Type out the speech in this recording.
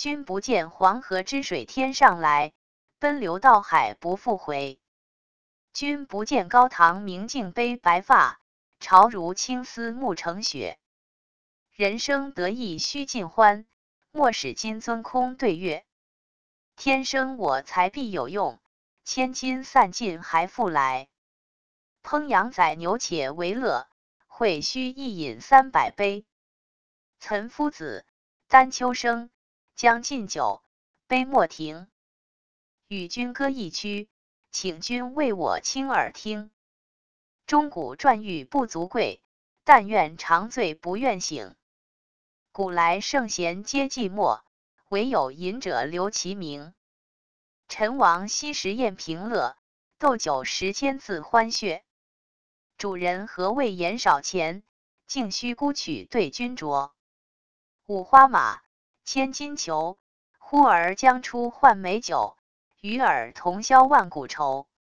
君不见黄河之水天上来，奔流到海不复回。君不见高堂明镜悲白发，朝如青丝暮成雪。人生得意须尽欢，莫使金樽空对月。天生我材必有用，千金散尽还复来。烹羊宰牛且为乐，会须一饮300杯。岑夫子，丹丘生，将进酒，杯莫停。与君歌一曲，请君为我倾耳听。钟鼓馔玉不足贵，但愿长醉不愿醒。古来圣贤皆寂寞，惟有饮者留其名。陈王昔时宴平乐，斗酒十千恣欢谑。主人何谓言少钱，径须沽取对君酌。五花马，千金裘，呼儿将出换美酒，与尔同销万古愁。